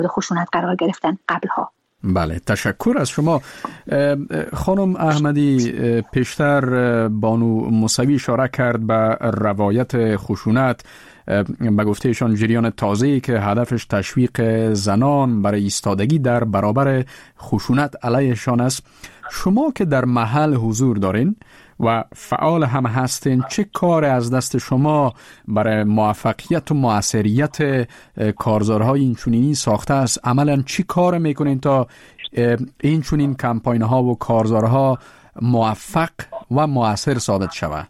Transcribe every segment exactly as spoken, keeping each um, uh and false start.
خشونت قرار گرفتن قبلها. بله، تشکر از شما. خانم احمدی، پیشتر بانو موسوی اشاره کرد به روایت خشونت، به گفتهشان جریان تازه‌ای که هدفش تشویق زنان برای ایستادگی در برابر خشونت علیهشان است. شما که در محل حضور دارین و فعال هم هستین، چه کار از دست شما برای موفقیت و مؤثریت کارزارهای این چنینی ساخته است؟ عملاً چی کار میکنین تا این چنین کمپاین ها و کارزارها موفق و مؤثر ثابت شود؟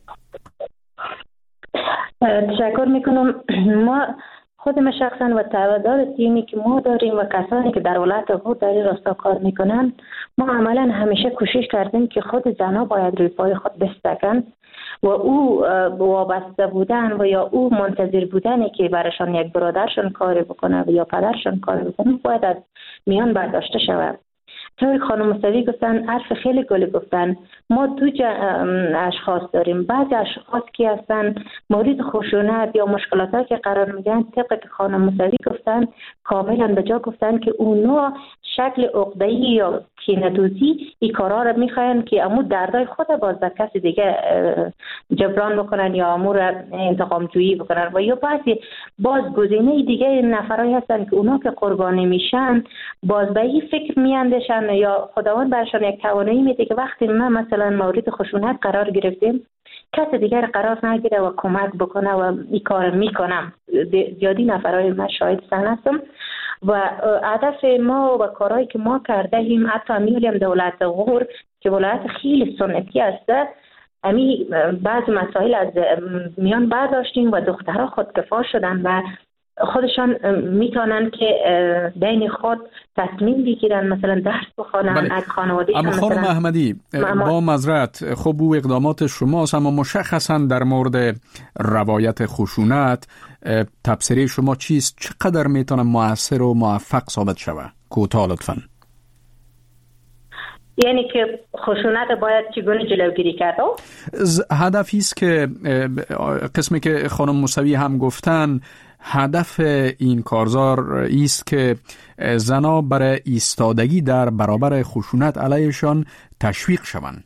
تشکر میکنم. ما خود ما شخصا و تعداد تیمی که ما داریم و کسانی که در ولایت خود در این راستا کار میکنن، ما عملا همیشه کوشش کردیم که خود زنها باید روی پای خود بستکن و او وابسته بودن و یا او منتظر بودنی که برایشان یک برادرشان کار بکنه و یا پدرشان کار بکنه باید از میان برداشته شود. طوری خانم موسوی گفتن، حرف خیلی گلی گفتن. ما دو اشخاص داریم. بعضی اشخاص که هستن مورد خشونت یا مشکلاتی که قرار میگن، طبق که خانم موسوی گفتن کاملا به جا گفتن که اونها شکل عقده‌ای یا کینه‌دوزی این کارا رو میخواین که امو دردای خود باز به کسی دیگه جبران بکنن یا امور انتقام جویی بکنن و یا بعضی باز گزینه دیگه نفرایی هستن که اونا که قربانی میشن باز به این فکر میاندیشن یا خداوند برشان یک توانایی میده که وقتی ما مثلا مورد خشونت قرار گرفتیم کس دیگر قرار نگیره و کمک بکنه و این کار میکنم. زیادی نفرای من شاهد سن هستم و هدف ما و کارهایی که ما کرده ایم، حتی میولیم دولت غور که ولایت خیلی سنتی است، امی بعض مسائل از میان برداشتیم و دخترها خودکفا شدن و خودشان میتونن که بین خود تصمیم بگیرن، مثلا درس بخونن. بله. از خانواده. اما خانم احمدی با معذرت، خب او اقدامات شماست، اما مشخصا در مورد روایت خشونت تبصره شما چیست؟ چقدر میتونه مؤثر و موفق ثابت شود؟ کوتاه لطفاً. یعنی که خشونت باید چگونه جلوگیری کرد؟ هدفی است که قسمی که خانم موسوی هم گفتن، هدف این کارزار است که زنها برای ایستادگی در برابر خشونت علیهشان تشویق شوند.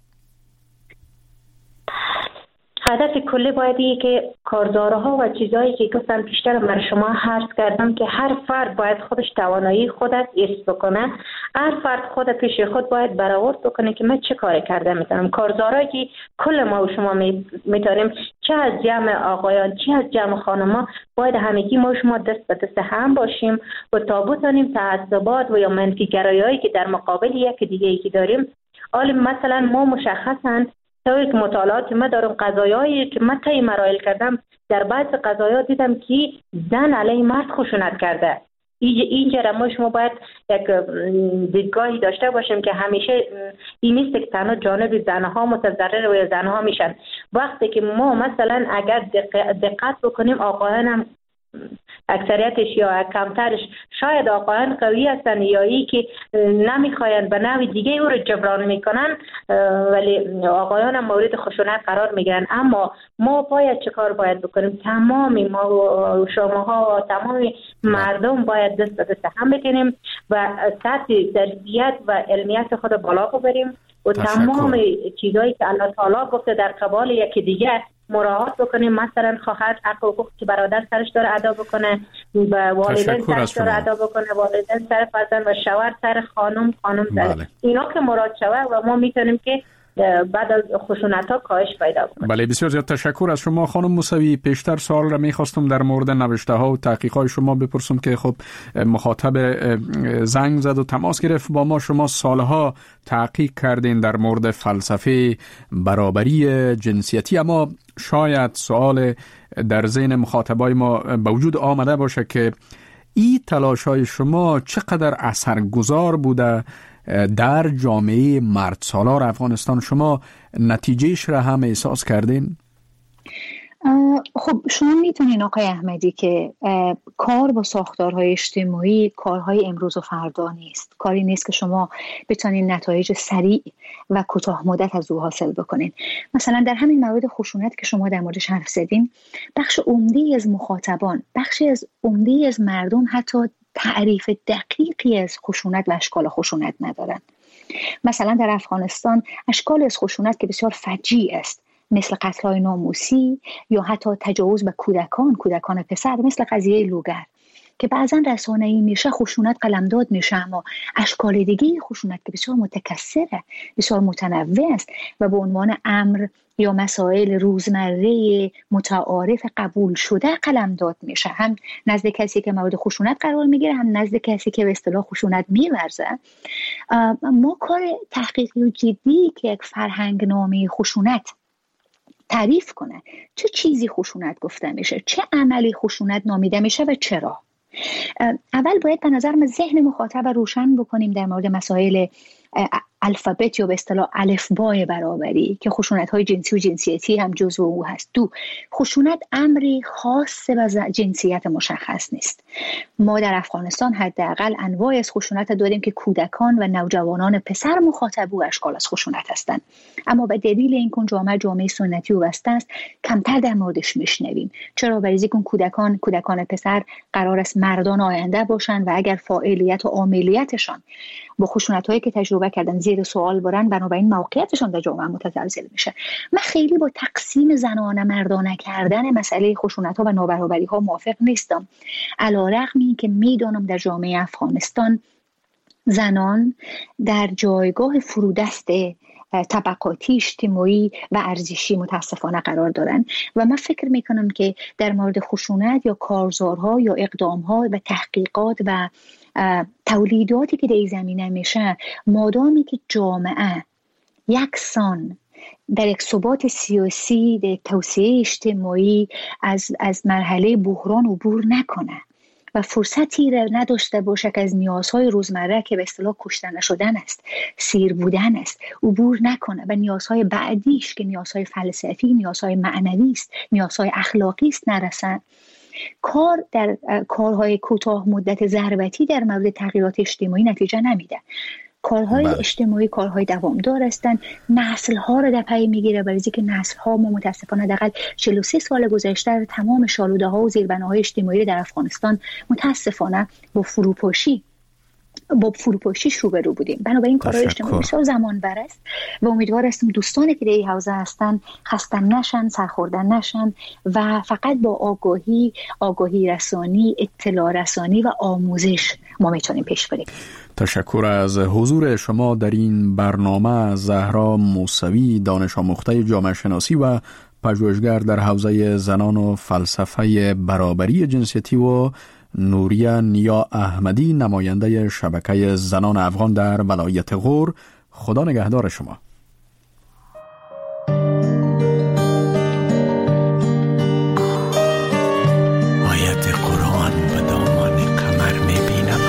هدف کلی باید که کارزارها و چیزایی که گفتم پیشتر من شما عرض کردم که هر فرد باید خودش توانایی خودش ایست بکنه. هر فرد خود پیش خود باید برآورد بکنه که من چه کار کرده میتونم. کارزارایی که کل ما و شما میتونیم، چه از جمع آقایان چه از جمع خانما، باید همگی ما و شما دست به دست هم باشیم و تا بتونیم تعصبات و یا منفی گرایایی که در مقابل یک دیگه ای که داریم، حالا مثلا ما مشخصاً طوری که مطالعاتی ما دارم، قضایایی که من طی مراحل کردم، در بعض قضایا دیدم که زن علیه مرد خشونت کرده. اینجا ما شما باید یک دیدگاهی داشته باشیم که همیشه این نیست که تنها جانب زنها متضرر و زنها میشن. وقتی که ما مثلا اگر دقت بکنیم، آقایان هم اکثریتش یا کمترش شاید آقایان قوی هستن یا ای که نمیخواین به نوع دیگه او رو جبران میکنن، ولی آقایان هم مورد خشونت قرار میگیرن. اما ما باید چه کار باید بکنیم؟ تمامی ما و شماها و تمامی مردم باید دست به دست هم بکنیم و سطح ظرفیت و علمیت خود بالا ببریم و تمام چیزایی که الله تعالی گفته در قبال یکی دیگه مراعات بکنیم. مثلا خواهر حق و حقوق که برادر سرش داره ادا بکنه و والدین سرش داره ادا بکنه، والدین سر فرزند و شوهر سر خانم، خانم سر بله. اینا که مراعات شود و ما میتونیم که بعد از خشونت ها کاهش پیدا کنه. بله، بسیار زیاد تشکر از شما خانم موسوی. پیشتر سوال را میخواستم در مورد نوشته ها و تحقیق های شما بپرسم که خب مخاطب زنگ زد و تماس گرفت با ما. شما سالها تحقیق کردین در مورد فلسفه برابری جنسیتی، اما شاید سوال در ذهن مخاطبای ما به وجود آمده باشه که این تلاش های شما چقدر اثرگذار بوده در جامعه مرد سالار افغانستان؟ شما نتیجهش را هم احساس کردین؟ خب شما میتونین آقای احمدی که کار با ساختارهای اجتماعی کارهای امروز و فردا نیست، کاری نیست که شما بتونین نتایج سریع و کوتاه مدت از او حاصل بکنین. مثلا در همین مورد خشونت که شما در موردش حرف زدین، بخش عمده از مخاطبان، بخشی از عمده از مردم حتی تعریف دقیقی از خشونت و اشکال خشونت ندارند. مثلا در افغانستان اشکال از خشونت که بسیار فجیع است، مثل قتل‌های ناموسی یا حتی تجاوز به کودکان، کودکان پسر، مثل قضیه لوگر که بعضا رسانه‌ای میشه، خشونت قلمداد میشه، اما اشکال دیگه خشونت که بسیار متکثره، بسیار متنوع است و به عنوان امر یا مسائل روزمره متعارف قبول شده قلمداد میشه، هم نزد کسی که مورد خشونت قرار میگیره، هم نزد کسی که به اصطلاح خشونت میورزه. ما کار تحقیقی و جدی که یک فرهنگ نامه خشونت تعریف کنه، چه چیزی خشونت گفته میشه، چه عملی خشونت نامیده میشه و چرا. اول باید به نظر من ذهن مخاطب روشن بکنیم در مورد مسائل الفابت یا به اصطلاح الفبای برابری که خشونت‌های جنسی و جنسیتی هم جزو او هست. دو، خشونت امری خاص به جنسیت مشخص نیست. ما در افغانستان حداقل انواع از خشونت داریم که کودکان و نوجوانان پسر مخاطب و اشکال از خشونت هستند، اما به دلیل اینکه جامعه جامعه سنتی و بسته است کمتر در موردش میشنویم. چرا؟ برای اینکه کودکان کودکان پسر قرار است مردان آینده باشند و اگر فاعلیت و عاملیتشان با خشونت‌هایی که تجربه کردن زیر سوال برن، بنابراین موقعیتشان در جامعه متزلزل میشه. من خیلی با تقسیم زنانه مردانه کردن مسئله خشونت‌ها و نابرابری‌ها موافق نیستم، علی‌رغم اینکه میدانم در جامعه افغانستان زنان در جایگاه فرودست طبقاتی، اجتماعی و ارزشی متاسفانه قرار دارن و من فکر میکنم که در مورد خشونت یا کارزارها یا اقدامها و تحقیقات و تولیداتی که در این زمینه میشه، مادامی که جامعه یکسان در یک ثبات سیاسی، در توسعه اجتماعی از از مرحله بحران عبور نکنه و فرصتی را نداشته باشه که از نیازهای روزمره که به اصطلاح کشته نشدن است، سیر بودن است، عبور نکنه و نیازهای بعدیش که نیازهای فلسفی، نیازهای معنوی است، نیازهای اخلاقی است نرسن، کار در کارهای کوتاه مدت ضربتی در مورد تغییرات اجتماعی نتیجه نمیده. کارهای بله. اجتماعی کارهای دوامدار هستند، نسل‌ها را در پی میگیره، برای اینکه نسل‌ها ما متاسفانه حداقل چهل و سه سال گذشته تمام شالوده‌ها و زیربناهای اجتماعی در افغانستان متاسفانه با فروپاشی با فروپاشیش روبرو بودیم. بنابراین کارهای اجتماعی بسیار زمان بر است و امیدوار هستم دوستانی که در این حوزه هستن خسته نشن، سرخورده نشن و فقط با آگاهی آگاهی رسانی، اطلاع رسانی و آموزش ما میتونیم پیش بریم. تشکر از حضور شما در این برنامه. زهرا موسوی، دانش آموخته جامعه شناسی و پژوهشگر در حوزه زنان و فلسفه برابری جنسیتی، و نوریه نیا احمدی، نماینده شبکه زنان افغان در ولایت غور. خدا نگهدار شما. آیت قرآن به دامان قمر میبینم،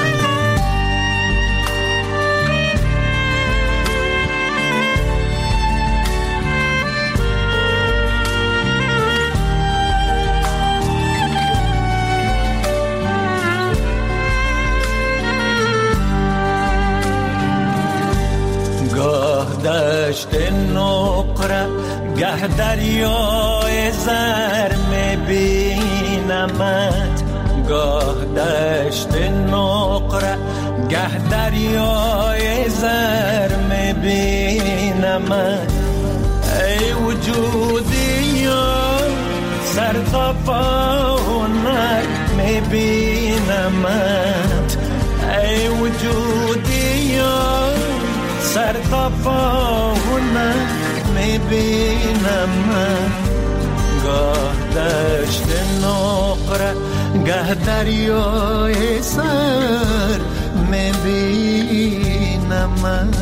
دشت نقره گه دریای زر میبینمت، گاه دشت نقره گه دریای زر میبینمت. ای وجودی یا سر تا پاونک میبینمت، ای وجودی یا سر تا پاونه میبینم من، گاه دشت نقره گه دریای سر میبینم من.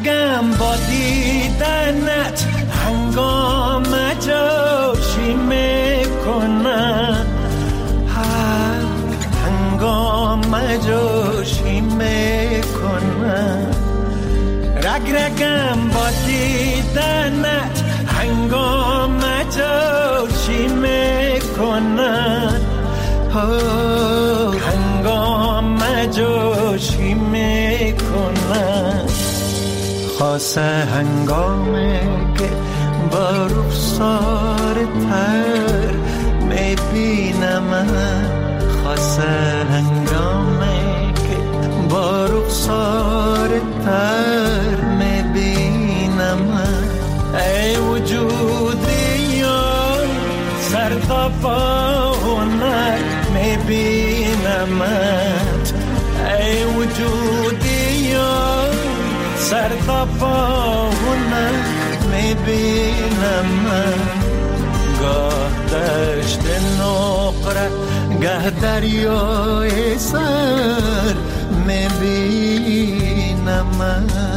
رگم با دیدنت هنگام جوشی میکنم، هنگام جوشی میکنم. رگ رگم با دیدنت هنگام جوشی میکنم، هنگام جوشی میکنم. خاصه هنگامی که با رخسار تر میبینم، خاصه هنگامی که با رخسار تر میبینم. ای وجودی یار سر تا پا هنر میبینمت، ای وجودی یار سر تا پا هنر میبینمت. گاه دشت نقره گه دریای سر میبینمت.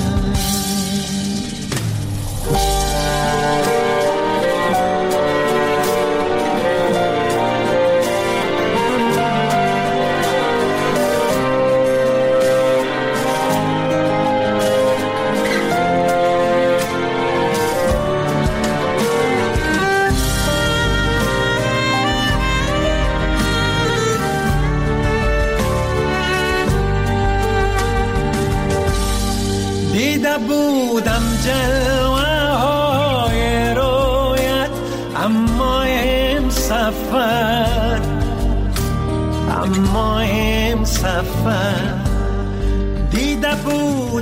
دیده بودم جلوه های رویت، اما این سفر اما این سفر دیده بود